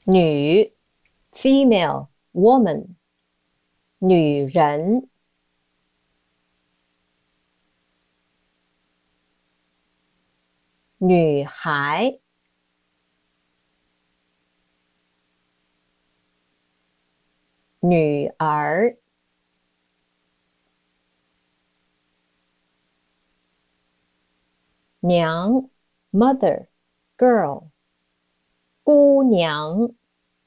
女 female woman 女人女孩女儿娘 mother girl 姑娘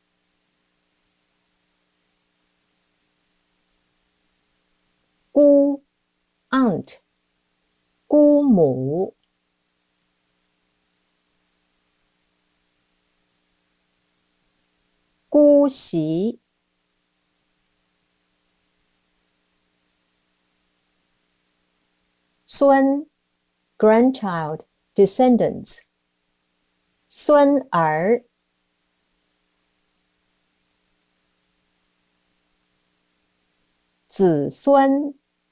姑 aunt 姑母姑媳孙 grandchild descendants 孙儿子孙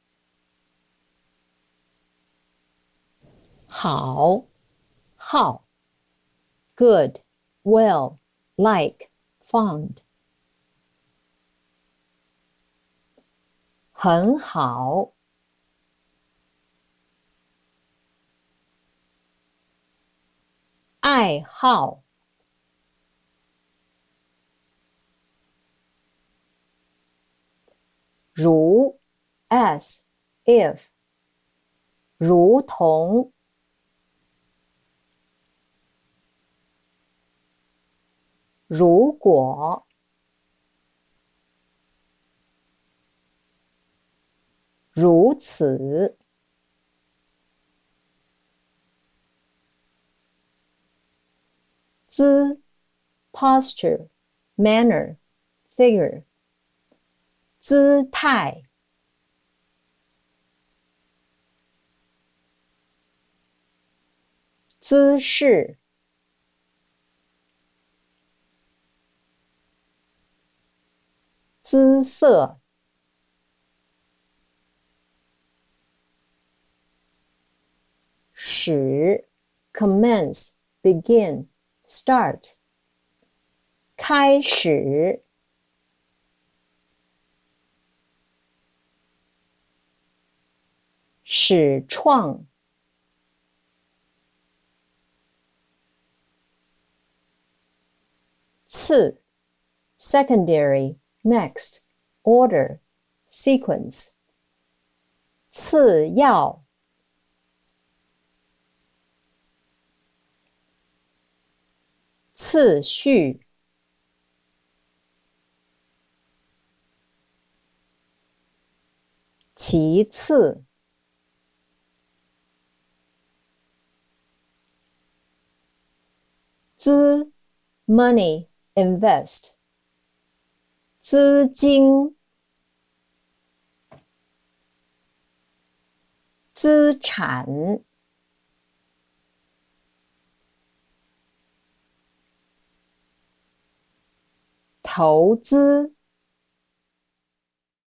好好 good well like fond 很好爱好如 as if 如同如果如此姿 posture manner figure 姿态姿势姿色始 commence begin start 开始始创次 secondary next order sequence 次要次序其次资 money invest 资金资产投资